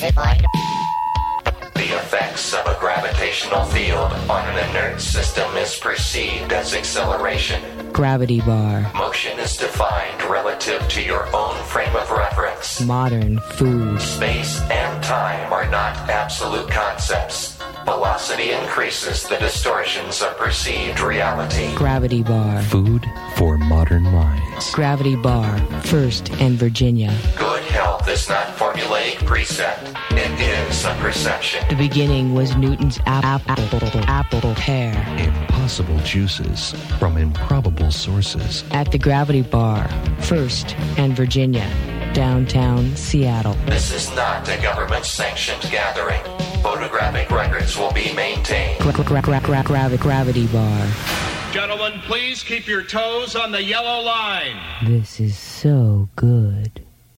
The effects of a gravitational field on an inert system is perceived as acceleration. Gravity bar. Motion is defined relative to your own frame of reference. Modern food. Space and time are not absolute concepts. Velocity increases the distortions of perceived reality. Gravity bar. Food for modern minds. Gravity bar. First and Virginia. Good health is not formulaic precept. It is a perception. The beginning was Newton's apple pear. Impossible juices from improbable sources. At the Gravity Bar. First and Virginia. Downtown Seattle. This is not a government-sanctioned gathering. Photographic records will be maintained. Gravity Bar. Gentlemen, please keep your toes on the yellow line. This is so good.